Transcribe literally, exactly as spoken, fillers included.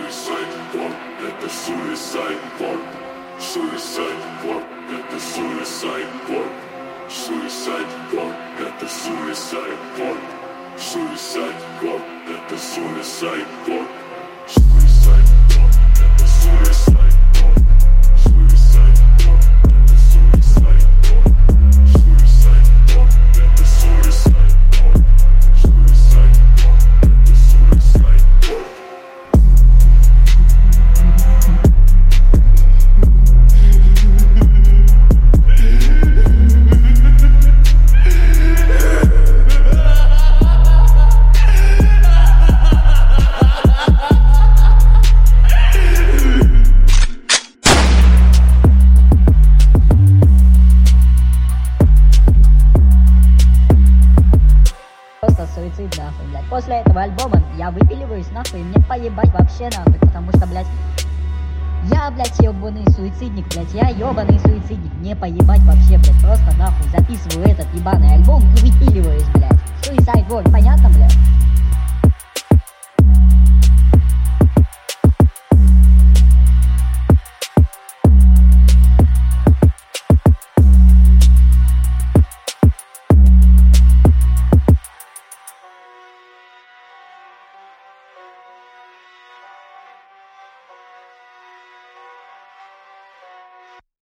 Suicide Squad, это Suicide Squad. Suicide Squad, это Suicide Squad. Suicide Squad, это Suicide Squad. Suicide Squad, это Suicide Squad. Suicide Squad, это Suicide Squad. Просто суицид, нахуй, блядь. После этого альбома я выпиливаюсь, нахуй, и мне поебать вообще, нахуй, потому что, блядь, я, блядь, ебаный суицидник, блядь, я ебаный суицидник, мне поебать вообще, блядь, просто, нахуй, записываю этот ебаный альбом и выпиливаюсь, блядь. Suicide Squad,